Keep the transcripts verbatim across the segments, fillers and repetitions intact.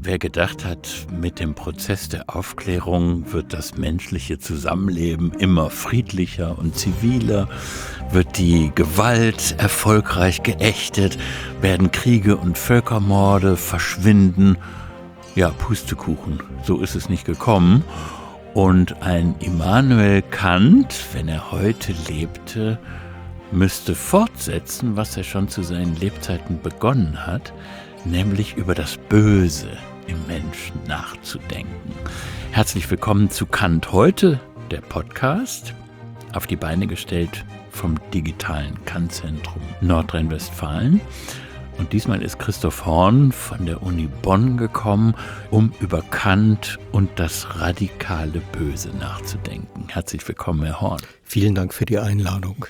Wer gedacht hat, mit dem Prozess der Aufklärung wird das menschliche Zusammenleben immer friedlicher und ziviler, wird die Gewalt erfolgreich geächtet, werden Kriege und Völkermorde verschwinden. Ja, Pustekuchen, so ist es nicht gekommen. Und ein Immanuel Kant, wenn er heute lebte, müsste fortsetzen, was er schon zu seinen Lebzeiten begonnen hat, nämlich über das Böse im Menschen nachzudenken. Herzlich willkommen zu Kant heute, der Podcast, auf die Beine gestellt vom digitalen Kant-Zentrum Nordrhein-Westfalen. Und diesmal ist Christoph Horn von der Uni Bonn gekommen, um über Kant und das radikale Böse nachzudenken. Herzlich willkommen, Herr Horn. Vielen Dank für die Einladung.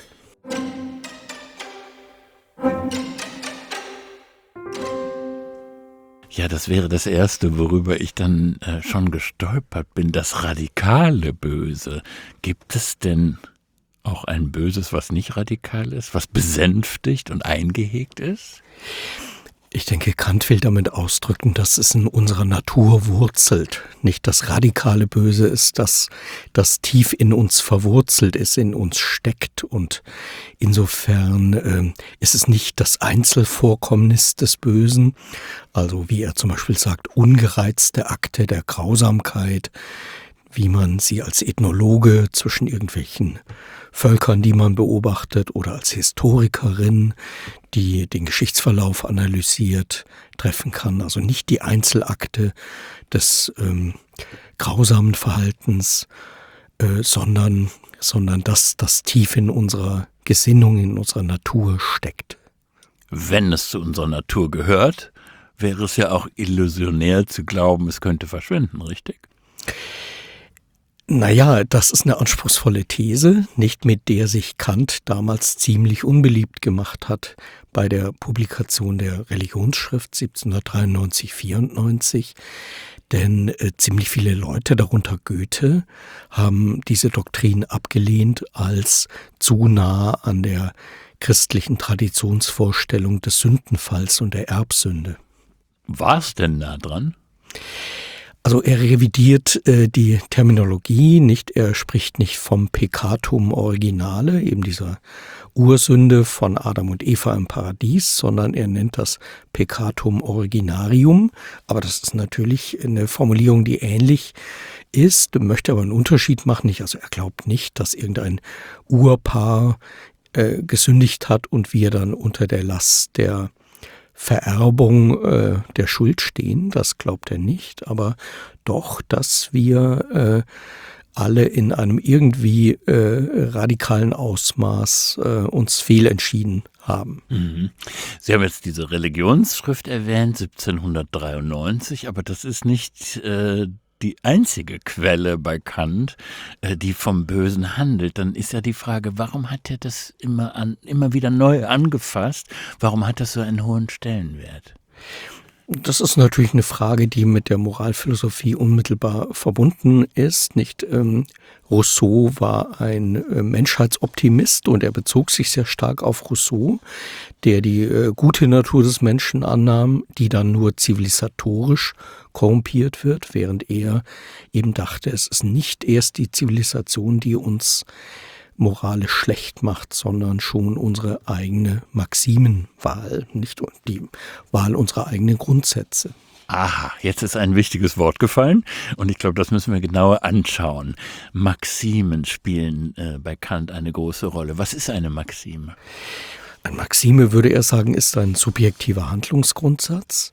Ja, das wäre das Erste, worüber ich dann äh, schon gestolpert bin, das radikale Böse. Gibt es denn auch ein Böses, was nicht radikal ist, was besänftigt und eingehegt ist? Ich denke, Kant will damit ausdrücken, dass es in unserer Natur wurzelt. Nicht das radikale Böse ist das, das tief in uns verwurzelt ist, in uns steckt. Und insofern äh, ist es nicht das Einzelvorkommnis des Bösen, also wie er zum Beispiel sagt, ungereizte Akte der Grausamkeit, wie man sie als Ethnologe zwischen irgendwelchen Völkern, die man beobachtet, oder als Historikerin, die den Geschichtsverlauf analysiert, treffen kann. Also nicht die Einzelakte des ähm, grausamen Verhaltens, äh, sondern, sondern das, das tief in unserer Gesinnung, in unserer Natur steckt. Wenn es zu unserer Natur gehört, wäre es ja auch illusionär zu glauben, es könnte verschwinden, richtig? Naja, das ist eine anspruchsvolle These, nicht mit der sich Kant damals ziemlich unbeliebt gemacht hat bei der Publikation der Religionsschrift siebzehnhundertdreiundneunzig vierundneunzig. Denn äh, ziemlich viele Leute, darunter Goethe, haben diese Doktrin abgelehnt als zu nah an der christlichen Traditionsvorstellung des Sündenfalls und der Erbsünde. War es denn nah dran? Also er revidiert äh, die Terminologie, nicht, er spricht nicht vom Peccatum Originale, eben dieser Ursünde von Adam und Eva im Paradies, sondern er nennt das Peccatum Originarium. Aber das ist natürlich eine Formulierung, die ähnlich ist, möchte aber einen Unterschied machen. Nicht, also er glaubt nicht, dass irgendein Urpaar äh, gesündigt hat und wir dann unter der Last der Vererbung äh, der Schuld stehen, das glaubt er nicht, aber doch, dass wir äh, alle in einem irgendwie äh, radikalen Ausmaß äh, uns fehlentschieden haben. Mhm. Sie haben jetzt diese Religionsschrift erwähnt, siebzehnhundertdreiundneunzig, aber das ist nicht äh, die einzige Quelle bei Kant, äh, die vom Bösen handelt. Dann ist ja die Frage, warum hat er das immer, an, immer wieder neu angefasst? Warum hat das so einen hohen Stellenwert? Das ist natürlich eine Frage, die mit der Moralphilosophie unmittelbar verbunden ist. Nicht ähm, Rousseau war ein äh, Menschheitsoptimist und er bezog sich sehr stark auf Rousseau, der die äh, gute Natur des Menschen annahm, die dann nur zivilisatorisch korrumpiert wird, während er eben dachte, es ist nicht erst die Zivilisation, die uns moralisch schlecht macht, sondern schon unsere eigene Maximenwahl, nicht die Wahl unserer eigenen Grundsätze. Aha, jetzt ist ein wichtiges Wort gefallen und ich glaube, das müssen wir genauer anschauen. Maximen spielen äh, bei Kant eine große Rolle. Was ist eine Maxime? Eine Maxime, würde er sagen, ist ein subjektiver Handlungsgrundsatz.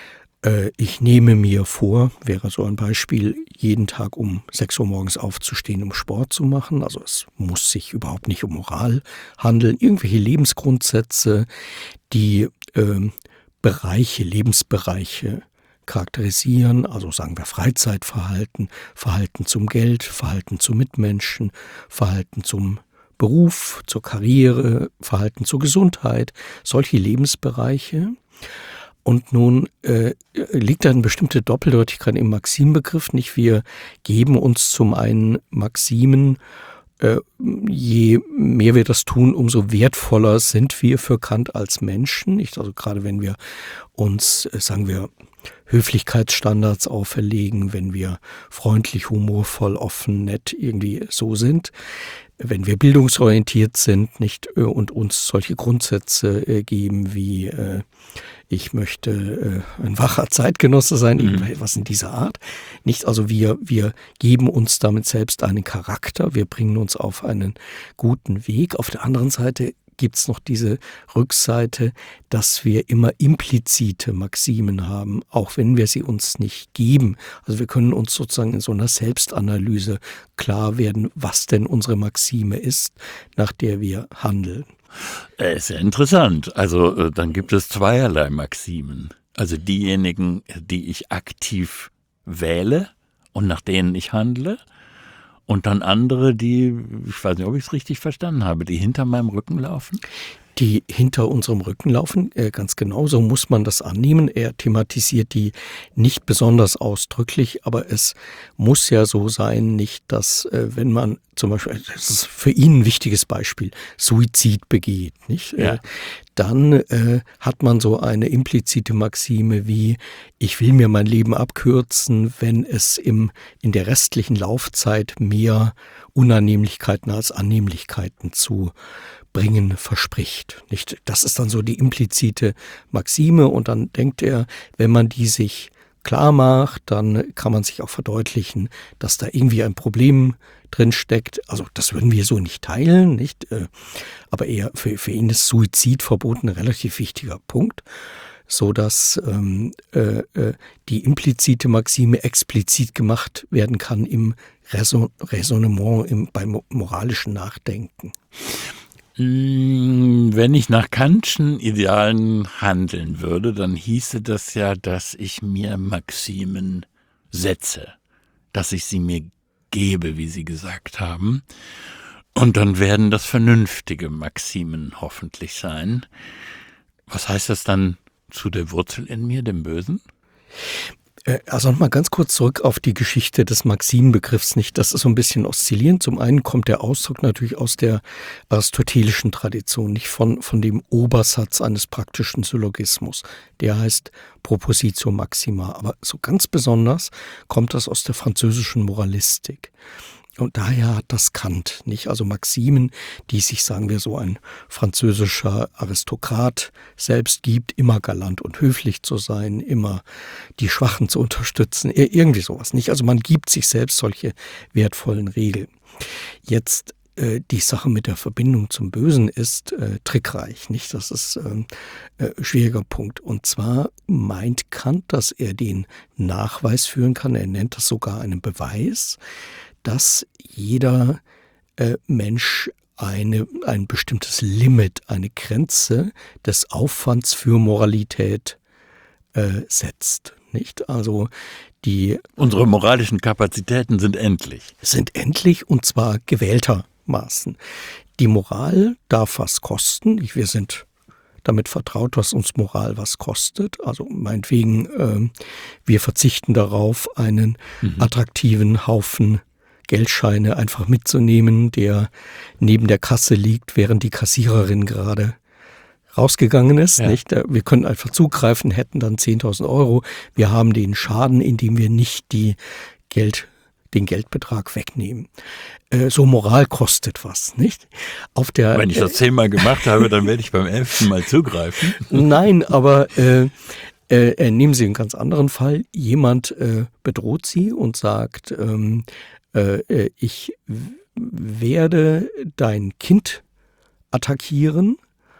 Ich nehme mir vor, wäre so ein Beispiel, jeden Tag um sechs Uhr morgens aufzustehen, um Sport zu machen. Also es muss sich überhaupt nicht um Moral handeln. Irgendwelche Lebensgrundsätze, die äh, Bereiche, Lebensbereiche charakterisieren. Also sagen wir Freizeitverhalten, Verhalten zum Geld, Verhalten zu Mitmenschen, Verhalten zum Beruf, zur Karriere, Verhalten zur Gesundheit. Solche Lebensbereiche. Und nun äh, liegt da eine bestimmte Doppeldeutigkeit im Maximbegriff. Nicht, wir geben uns zum einen Maximen, äh, je mehr wir das tun, umso wertvoller sind wir für Kant als Menschen. Nicht? Also gerade wenn wir uns, äh, sagen wir, Höflichkeitsstandards auferlegen, wenn wir freundlich, humorvoll, offen, nett irgendwie so sind, wenn wir bildungsorientiert sind, nicht äh, und uns solche Grundsätze äh, geben wie äh, ich möchte äh, ein wacher Zeitgenosse sein, mhm. irgendwas in dieser Art. Nicht, also wir, wir geben uns damit selbst einen Charakter, wir bringen uns auf einen guten Weg. Auf der anderen Seite gibt es noch diese Rückseite, dass wir immer implizite Maximen haben, auch wenn wir sie uns nicht geben. Also wir können uns sozusagen in so einer Selbstanalyse klar werden, was denn unsere Maxime ist, nach der wir handeln. Äh, ist ja interessant. Also äh, dann gibt es zweierlei Maximen. Also diejenigen, die ich aktiv wähle und nach denen ich handle. Und dann andere, die, ich weiß nicht, ob ich es richtig verstanden habe, die hinter meinem Rücken laufen? Die hinter unserem Rücken laufen, äh, ganz genau, so muss man das annehmen. Er thematisiert die nicht besonders ausdrücklich, aber es muss ja so sein, nicht, dass äh, wenn man zum Beispiel, das ist für ihn ein wichtiges Beispiel, Suizid begeht, nicht? Ja. Äh, dann äh, hat man so eine implizite Maxime wie, ich will mir mein Leben abkürzen, wenn es im, in der restlichen Laufzeit mehr Unannehmlichkeiten als Annehmlichkeiten zu bringen verspricht. Nicht? Das ist dann so die implizite Maxime und dann denkt er, wenn man die sich klar macht, dann kann man sich auch verdeutlichen, dass da irgendwie ein Problem drin steckt. Also das würden wir so nicht teilen, nicht? Aber eher für, für ihn ist Suizidverbot ein relativ wichtiger Punkt, so dass ähm, äh, die implizite Maxime explizit gemacht werden kann im Raison, Raisonnement, im, beim moralischen Nachdenken. Wenn ich nach Kantschen Idealen handeln würde, dann hieße das ja, dass ich mir Maximen setze, dass ich sie mir gebe, wie Sie gesagt haben. Und dann werden das vernünftige Maximen hoffentlich sein. Was heißt das dann zu der Wurzel in mir, dem Bösen? Also nochmal ganz kurz zurück auf die Geschichte des Maximenbegriffs nicht. Das ist so ein bisschen oszillierend. Zum einen kommt der Ausdruck natürlich aus der aristotelischen Tradition, nicht von, von dem Obersatz eines praktischen Syllogismus. Der heißt Propositio Maxima. Aber so ganz besonders kommt das aus der französischen Moralistik. Und daher hat das Kant, nicht? Also Maximen, die sich, sagen wir so, ein französischer Aristokrat selbst gibt, immer galant und höflich zu sein, immer die Schwachen zu unterstützen, irgendwie sowas, nicht? Also man gibt sich selbst solche wertvollen Regeln. Jetzt äh, die Sache mit der Verbindung zum Bösen ist äh, trickreich, nicht? Das ist äh, äh, schwieriger Punkt. Und zwar meint Kant, dass er den Nachweis führen kann, er nennt das sogar einen Beweis, dass jeder äh, Mensch eine, ein bestimmtes Limit, eine Grenze des Aufwands für Moralität äh, setzt. Nicht? Also die Unsere moralischen Kapazitäten sind endlich. Sind endlich und zwar gewähltermaßen. Die Moral darf was kosten. Ich, wir sind damit vertraut, was uns Moral was kostet. Also meinetwegen, äh, wir verzichten darauf, einen mhm. attraktiven Haufen Geldscheine einfach mitzunehmen, der neben der Kasse liegt, während die Kassiererin gerade rausgegangen ist. Ja. Nicht? Wir können einfach zugreifen, hätten dann zehntausend Euro. Wir haben den Schaden, indem wir nicht die Geld, den Geldbetrag wegnehmen. Äh, so Moral kostet was, nicht? Auf der, Wenn ich das zehnmal gemacht habe, dann werde ich beim elften Mal zugreifen. Nein, aber äh, äh, nehmen Sie einen ganz anderen Fall. Jemand äh, bedroht Sie und sagt, ähm, ich werde dein Kind attackieren,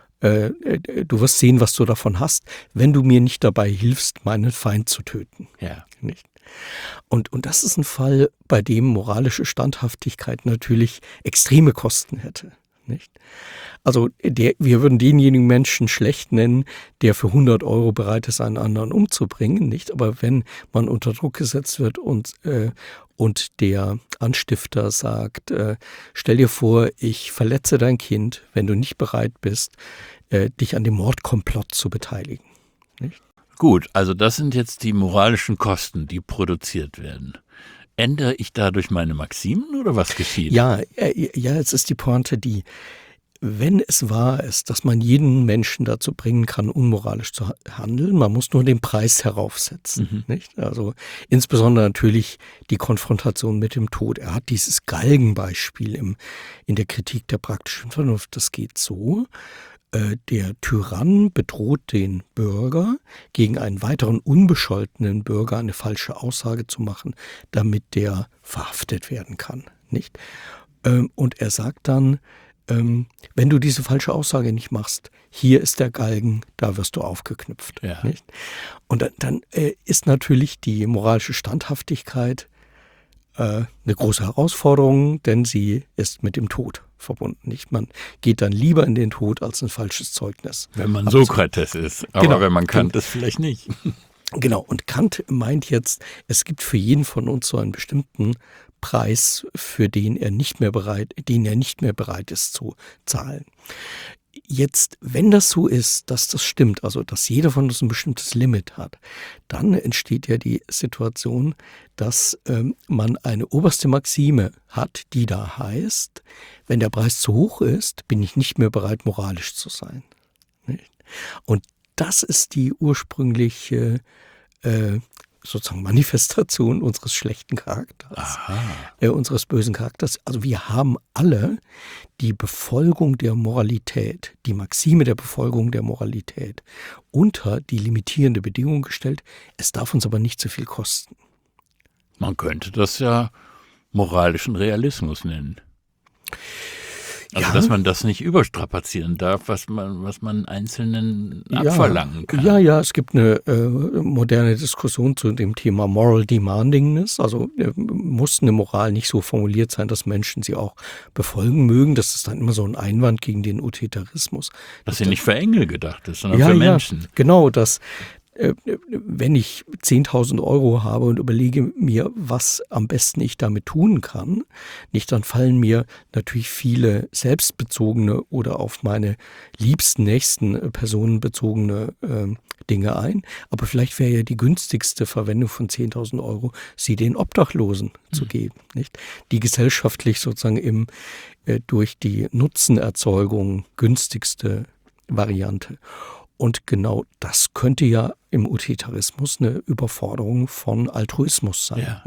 du wirst sehen, was du davon hast, wenn du mir nicht dabei hilfst, meinen Feind zu töten. Ja. Nicht? Und, und das ist ein Fall, bei dem moralische Standhaftigkeit natürlich extreme Kosten hätte. Nicht? Also der, wir würden denjenigen Menschen schlecht nennen, der für hundert Euro bereit ist, einen anderen umzubringen. Nicht? Aber wenn man unter Druck gesetzt wird und, äh, und der Anstifter sagt, äh, stell dir vor, ich verletze dein Kind, wenn du nicht bereit bist, äh, dich an dem Mordkomplott zu beteiligen. Nicht? Gut, also das sind jetzt die moralischen Kosten, die produziert werden. Ändere ich dadurch meine Maximen oder was geschieht? Ja, äh, ja, jetzt ist die Pointe die, wenn es wahr ist, dass man jeden Menschen dazu bringen kann, unmoralisch zu handeln, man muss nur den Preis heraufsetzen. Mhm. Nicht? Also insbesondere natürlich die Konfrontation mit dem Tod. Er hat dieses Galgenbeispiel im, in der Kritik der praktischen Vernunft. Das geht so: äh, Der Tyrann bedroht den Bürger, gegen einen weiteren unbescholtenen Bürger eine falsche Aussage zu machen, damit der verhaftet werden kann. Nicht? Ähm, und er sagt dann, Ähm, wenn du diese falsche Aussage nicht machst, hier ist der Galgen, da wirst du aufgeknüpft. Ja. Nicht? Und dann, dann äh, ist natürlich die moralische Standhaftigkeit äh, eine große Herausforderung, denn sie ist mit dem Tod verbunden. Nicht? Man geht dann lieber in den Tod als ein falsches Zeugnis. Wenn man Sokrates ist, aber genau, wenn man Kant ist, vielleicht nicht. Genau, und Kant meint jetzt, es gibt für jeden von uns so einen bestimmten Preis, für den er nicht mehr bereit, den er nicht mehr bereit ist zu zahlen. Jetzt, wenn das so ist, dass das stimmt, also dass jeder von uns ein bestimmtes Limit hat, dann entsteht ja die Situation, dass ähm, man eine oberste Maxime hat, die da heißt, wenn der Preis zu hoch ist, bin ich nicht mehr bereit, moralisch zu sein. Nicht? Und das ist die ursprüngliche äh, sozusagen Manifestation unseres schlechten Charakters, äh, unseres bösen Charakters. Also wir haben alle die Befolgung der Moralität, die Maxime der Befolgung der Moralität unter die limitierende Bedingung gestellt. Es darf uns aber nicht zu viel kosten. Man könnte das ja moralischen Realismus nennen. Also, ja, dass man das nicht überstrapazieren darf, was man, was man Einzelnen abverlangen ja, kann. Ja, ja, es gibt eine äh, moderne Diskussion zu dem Thema Moral Demandingness. Also äh, muss eine Moral nicht so formuliert sein, dass Menschen sie auch befolgen mögen. Das ist dann immer so ein Einwand gegen den Utilitarismus. Dass sie nicht für Engel gedacht ist, sondern ja, für Menschen. Ja, genau, das. Wenn ich zehntausend Euro habe und überlege mir, was am besten ich damit tun kann, nicht, dann fallen mir natürlich viele selbstbezogene oder auf meine liebsten, nächsten Personen bezogene äh, Dinge ein. Aber vielleicht wäre ja die günstigste Verwendung von zehntausend Euro, sie den Obdachlosen mhm. zu geben. Nicht? Die gesellschaftlich sozusagen im, äh, durch die Nutzenerzeugung günstigste Variante. Und genau das könnte ja im Utilitarismus eine Überforderung von Altruismus sein. Ja.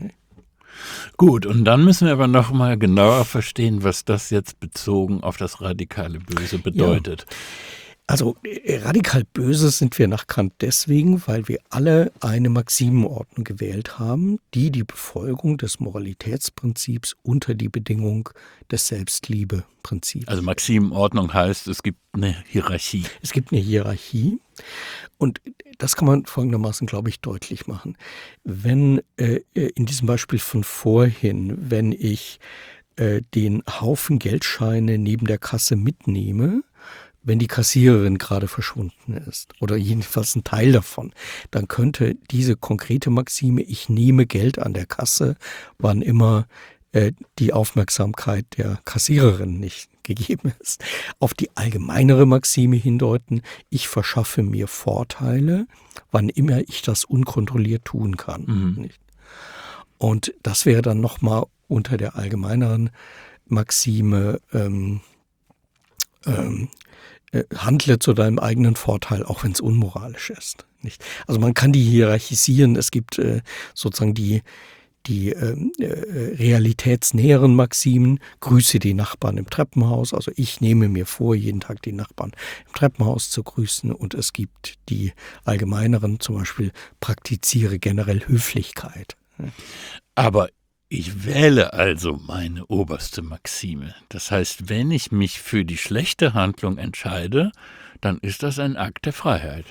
Gut, und dann müssen wir aber noch mal genauer verstehen, was das jetzt bezogen auf das radikale Böse bedeutet. Ja. Also radikal böse sind wir nach Kant deswegen, weil wir alle eine Maximenordnung gewählt haben, die die Befolgung des Moralitätsprinzips unter die Bedingung des Selbstliebeprinzips. Also Maximenordnung heißt, es gibt eine Hierarchie. Es gibt eine Hierarchie und das kann man folgendermaßen, glaube ich, deutlich machen. Wenn äh, in diesem Beispiel von vorhin, wenn ich äh, den Haufen Geldscheine neben der Kasse mitnehme, wenn die Kassiererin gerade verschwunden ist oder jedenfalls ein Teil davon, dann könnte diese konkrete Maxime, ich nehme Geld an der Kasse, wann immer äh, die Aufmerksamkeit der Kassiererin nicht gegeben ist, auf die allgemeinere Maxime hindeuten, ich verschaffe mir Vorteile, wann immer ich das unkontrolliert tun kann. Mhm. Nicht? Und das wäre dann nochmal unter der allgemeineren Maxime ähm, ähm, handle zu deinem eigenen Vorteil, auch wenn es unmoralisch ist. Nicht? Also man kann die hierarchisieren. Es gibt äh, sozusagen die, die äh, realitätsnäheren Maximen. Grüße die Nachbarn im Treppenhaus. Also ich nehme mir vor, jeden Tag die Nachbarn im Treppenhaus zu grüßen. Und es gibt die allgemeineren, zum Beispiel praktiziere generell Höflichkeit. Aber ich wähle also meine oberste Maxime. Das heißt, wenn ich mich für die schlechte Handlung entscheide, dann ist das ein Akt der Freiheit.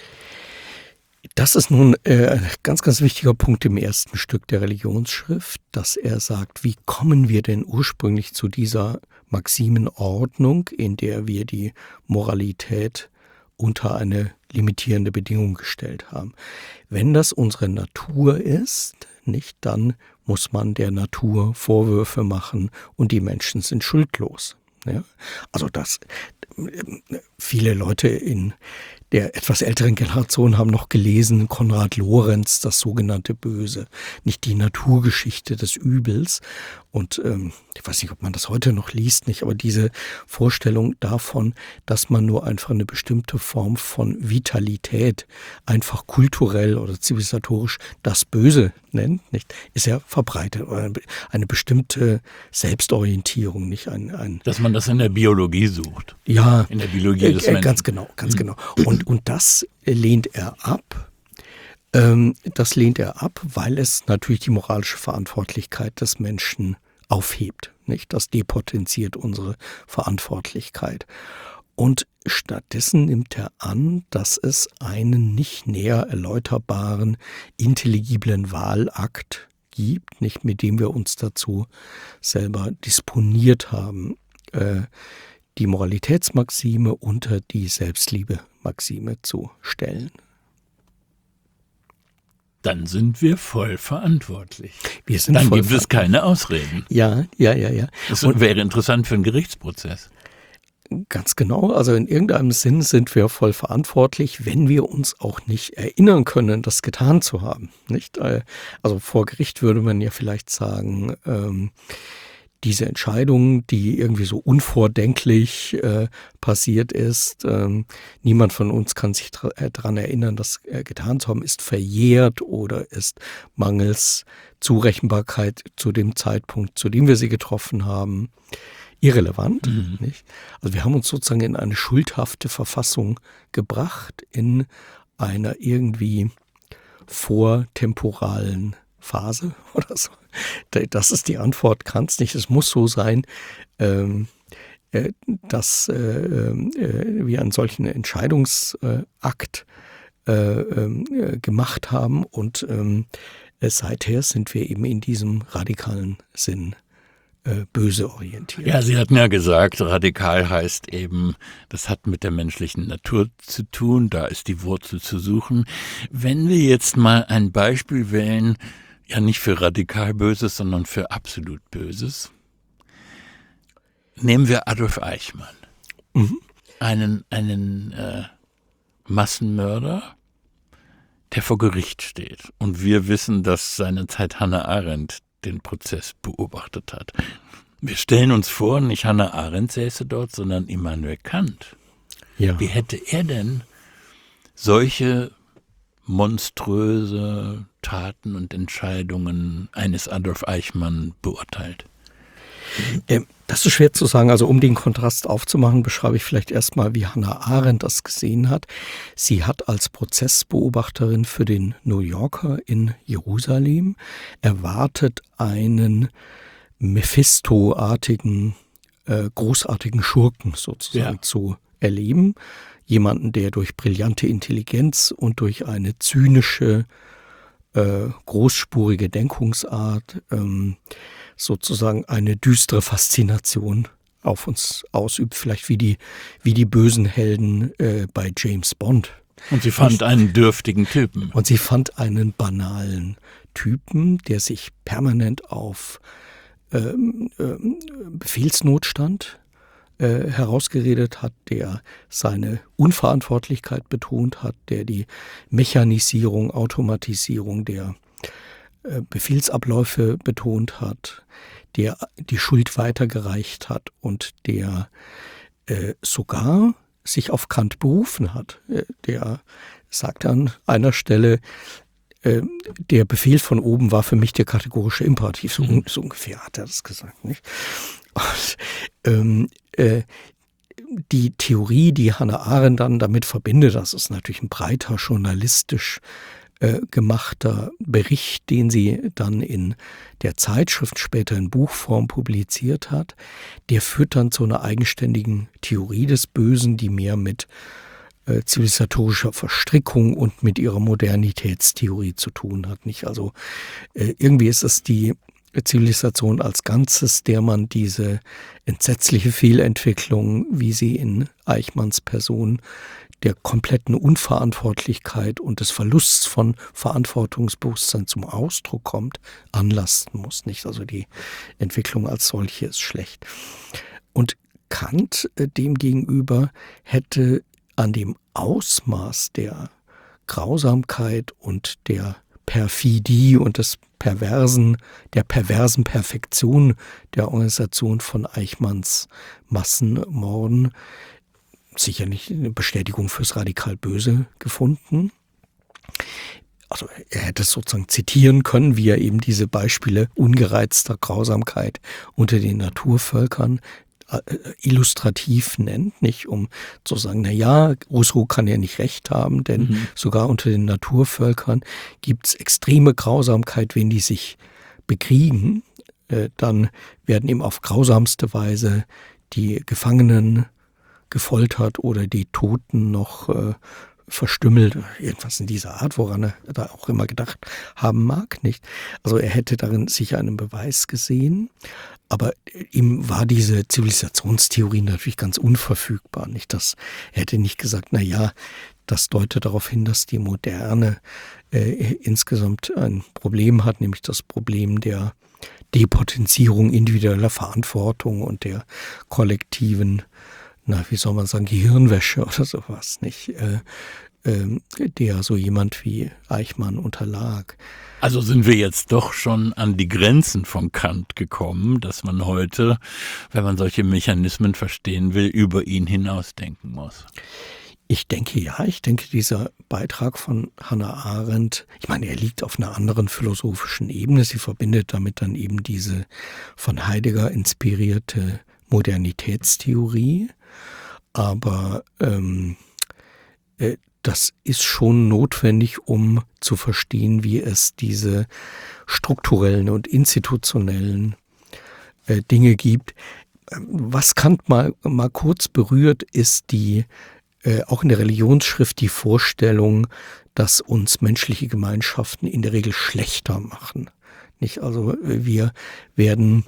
Das ist nun äh, ein ganz, ganz wichtiger Punkt im ersten Stück der Religionsschrift, dass er sagt, wie kommen wir denn ursprünglich zu dieser Maximenordnung, in der wir die Moralität unter eine limitierende Bedingung gestellt haben. Wenn das unsere Natur ist, nicht, dann muss man der Natur Vorwürfe machen und die Menschen sind schuldlos. Ja? Also das, viele Leute in der etwas älteren Generation haben noch gelesen, Konrad Lorenz, das sogenannte Böse, nicht die Naturgeschichte des Übels. Und ähm, ich weiß nicht, ob man das heute noch liest, nicht, aber diese Vorstellung davon, dass man nur einfach eine bestimmte Form von Vitalität einfach kulturell oder zivilisatorisch das Böse nennt, nicht, ist ja verbreitet. Oder eine bestimmte Selbstorientierung, nicht ein, ein dass man das in der Biologie sucht. Ja, in der Biologie des äh, Menschen. Ganz genau, ganz mhm. genau. Und, und das lehnt er ab. Ähm, das lehnt er ab, weil es natürlich die moralische Verantwortlichkeit des Menschen aufhebt. Nicht? Das depotenziert unsere Verantwortlichkeit. Und stattdessen nimmt er an, dass es einen nicht näher erläuterbaren, intelligiblen Wahlakt gibt, nicht, mit dem wir uns dazu selber disponiert haben, äh, die Moralitätsmaxime unter die Selbstliebe-Maxime zu stellen. Dann sind wir voll verantwortlich. Wir sind Dann voll gibt es keine Ausreden. Ja, ja, ja, ja. Das Und wäre interessant für einen Gerichtsprozess. Ganz genau. Also in irgendeinem Sinn sind wir voll verantwortlich, wenn wir uns auch nicht erinnern können, das getan zu haben. Nicht? Also vor Gericht würde man ja vielleicht sagen, ähm, diese Entscheidung, die irgendwie so unvordenklich äh, passiert ist, ähm, niemand von uns kann sich daran erinnern, das äh, getan zu haben, ist verjährt oder ist mangels Zurechenbarkeit zu dem Zeitpunkt, zu dem wir sie getroffen haben, irrelevant. Mhm. Nicht? Also wir haben uns sozusagen in eine schuldhafte Verfassung gebracht, in einer irgendwie vortemporalen Phase oder so. Das ist die Antwort, kann es nicht. Es muss so sein, ähm, äh, dass äh, äh, wir einen solchen Entscheidungsakt äh, äh, gemacht haben und ähm, seither sind wir eben in diesem radikalen Sinn äh, böse orientiert. Ja, Sie hatten ja gesagt, radikal heißt eben, das hat mit der menschlichen Natur zu tun, da ist die Wurzel zu suchen. Wenn wir jetzt mal ein Beispiel wählen, ja nicht für radikal Böses, sondern für absolut Böses. Nehmen wir Adolf Eichmann, mhm. einen, einen äh, Massenmörder, der vor Gericht steht. Und wir wissen, dass seinerzeit Hannah Arendt den Prozess beobachtet hat. Wir stellen uns vor, nicht Hannah Arendt säße dort, sondern Immanuel Kant. Ja. Wie hätte er denn solche monströse Taten und Entscheidungen eines Adolf Eichmann beurteilt? Das ist schwer zu sagen. Also um den Kontrast aufzumachen, beschreibe ich vielleicht erstmal, wie Hannah Arendt das gesehen hat. Sie hat als Prozessbeobachterin für den New Yorker in Jerusalem erwartet einen Mephisto-artigen, äh, großartigen Schurken sozusagen ja. zu erleben. Jemanden, der durch brillante Intelligenz und durch eine zynische, äh, großspurige Denkungsart ähm, sozusagen eine düstere Faszination auf uns ausübt, vielleicht wie die, wie die bösen Helden äh, bei James Bond. Und sie fand und, einen dürftigen Typen. Und sie fand einen banalen Typen, der sich permanent auf ähm, ähm, Befehlsnotstand äh, herausgeredet hat, der seine Unverantwortlichkeit betont hat, der die Mechanisierung, Automatisierung der Befehlsabläufe betont hat, der die Schuld weitergereicht hat und der äh, sogar sich auf Kant berufen hat. Der sagt an einer Stelle, äh, der Befehl von oben war für mich der kategorische Imperativ. So, mhm. so ungefähr hat er das gesagt. Nicht? Und, ähm, äh, die Theorie, die Hannah Arendt dann damit verbindet, das ist natürlich ein breiter journalistisch gemachter Bericht, den sie dann in der Zeitschrift, später in Buchform publiziert hat, der führt dann zu einer eigenständigen Theorie des Bösen, die mehr mit äh, zivilisatorischer Verstrickung und mit ihrer Modernitätstheorie zu tun hat. Nicht? Also äh, irgendwie ist es die Zivilisation als Ganzes, der man diese entsetzliche Fehlentwicklung, wie sie in Eichmanns Person der kompletten Unverantwortlichkeit und des Verlusts von Verantwortungsbewusstsein zum Ausdruck kommt, anlasten muss. Nicht? Also die Entwicklung als solche ist schlecht. Und Kant äh, demgegenüber hätte an dem Ausmaß der Grausamkeit und der Perfidie und des perversen, der perversen Perfektion der Organisation von Eichmanns Massenmorden sicherlich eine Bestätigung fürs radikal Böse gefunden. Also er hätte es sozusagen zitieren können, wie er eben diese Beispiele ungereizter Grausamkeit unter den Naturvölkern illustrativ nennt, nicht um zu sagen, na ja, Rousseau kann ja nicht recht haben, denn mhm. sogar unter den Naturvölkern gibt es extreme Grausamkeit, wenn die sich bekriegen, äh, dann werden eben auf grausamste Weise die Gefangenen gefoltert oder die Toten noch äh, verstümmelt, irgendwas in dieser Art, woran er da auch immer gedacht haben mag, nicht? Also er hätte darin sicher einen Beweis gesehen, aber ihm war diese Zivilisationstheorie natürlich ganz unverfügbar, nicht? Das, er hätte nicht gesagt, na ja, das deutet darauf hin, dass die Moderne äh, insgesamt ein Problem hat, nämlich das Problem der Depotenzierung individueller Verantwortung und der kollektiven, na, wie soll man sagen, Gehirnwäsche oder sowas, nicht? Äh, äh, der so jemand wie Eichmann unterlag. Also sind wir jetzt doch schon an die Grenzen von Kant gekommen, dass man heute, wenn man solche Mechanismen verstehen will, über ihn hinausdenken muss. Ich denke ja, ich denke, dieser Beitrag von Hannah Arendt, ich meine, er liegt auf einer anderen philosophischen Ebene. Sie verbindet damit dann eben diese von Heidegger inspirierte Modernitätstheorie. Aber ähm, äh, das ist schon notwendig, um zu verstehen, wie es diese strukturellen und institutionellen äh, Dinge gibt. Was Kant mal, mal kurz berührt, ist die äh, auch in der Religionsschrift die Vorstellung, dass uns menschliche Gemeinschaften in der Regel schlechter machen. Nicht? Also wir werden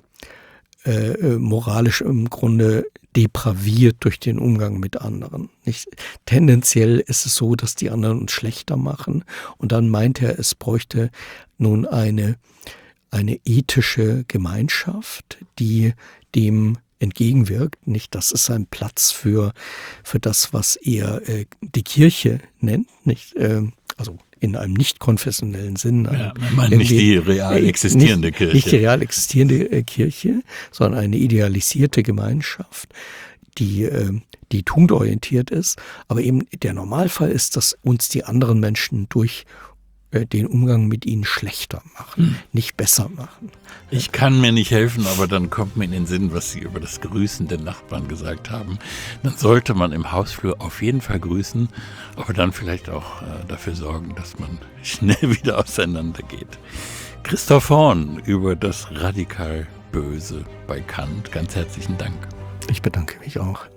äh, moralisch im Grunde depraviert durch den Umgang mit anderen. Nicht? Tendenziell ist es so, dass die anderen uns schlechter machen. Und dann meint er, es bräuchte nun eine, eine ethische Gemeinschaft, die dem entgegenwirkt. Nicht, das ist ein Platz für, für das, was er äh, die Kirche nennt. Nicht, äh, also in einem nicht konfessionellen Sinn. Ja, man nicht die real existierende nicht, Kirche. Nicht die real existierende äh, Kirche, sondern eine idealisierte Gemeinschaft, die, äh, die tugendorientiert ist. Aber eben der Normalfall ist, dass uns die anderen Menschen durch äh, den Umgang mit ihnen schlechter machen, hm. nicht besser machen. Ich kann mir nicht helfen, aber dann kommt mir in den Sinn, was Sie über das Grüßen der Nachbarn gesagt haben. Dann sollte man im Hausflur auf jeden Fall grüßen, aber dann vielleicht auch äh, dafür sorgen, dass man schnell wieder auseinandergeht. Christoph Horn über das radikal Böse bei Kant. Ganz herzlichen Dank. Ich bedanke mich auch.